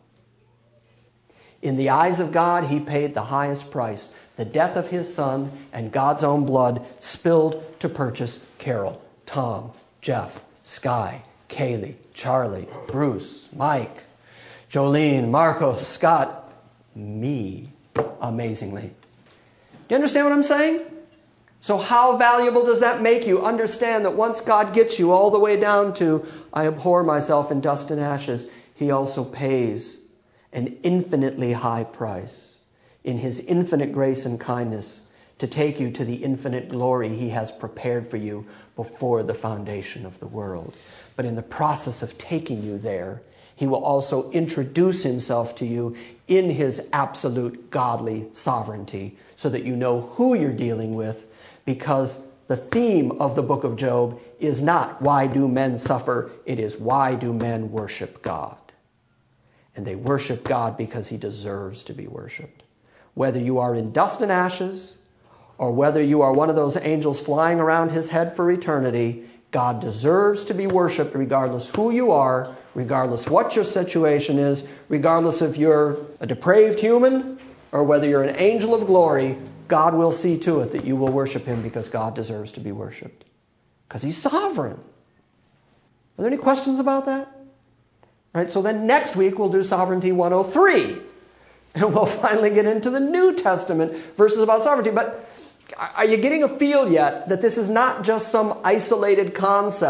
In the eyes of God, he paid the highest price, the death of his Son and God's own blood spilled to purchase Carol, Tom, Jeff, Sky, Kaylee, Charlie, Bruce, Mike, Jolene, Marcos, Scott, me, amazingly. Do you understand what I'm saying? So how valuable does that make you? Understand that once God gets you all the way down to, I abhor myself in dust and ashes, he also pays an infinitely high price in his infinite grace and kindness to take you to the infinite glory he has prepared for you before the foundation of the world. But in the process of taking you there, he will also introduce himself to you in his absolute godly sovereignty so that you know who you're dealing with, because the theme of the book of Job is not why do men suffer, it is why do men worship God. And they worship God because he deserves to be worshipped. Whether you are in dust and ashes, or whether you are one of those angels flying around his head for eternity, God deserves to be worshipped regardless who you are, regardless what your situation is, regardless if you're a depraved human or whether you're an angel of glory. God will see to it that you will worship him because God deserves to be worshipped. Because he's sovereign. Are there any questions about that? All right, so then next week we'll do Sovereignty 103. And we'll finally get into the New Testament verses about sovereignty. But are you getting a feel yet that this is not just some isolated concept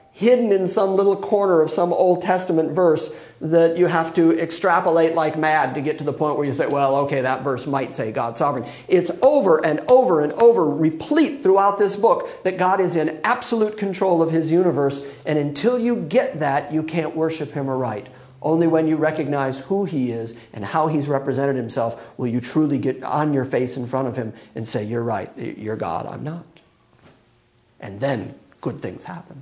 hidden in some little corner of some Old Testament verse that you have to extrapolate like mad to get to the point where you say, well, okay, that verse might say God's sovereign. It's over and over and over, replete throughout this book, that God is in absolute control of his universe, and until you get that, you can't worship him aright. Only when you recognize who he is and how he's represented himself will you truly get on your face in front of him and say, you're right, you're God, I'm not. And then good things happen.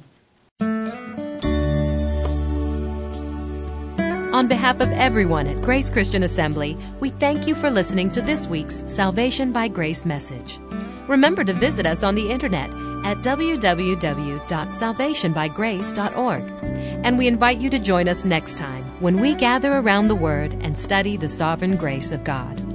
On behalf of everyone at Grace Christian Assembly, we thank you for listening to this week's Salvation by Grace message. Remember to visit us on the internet at www.salvationbygrace.org. And we invite you to join us next time when we gather around the Word and study the sovereign grace of God.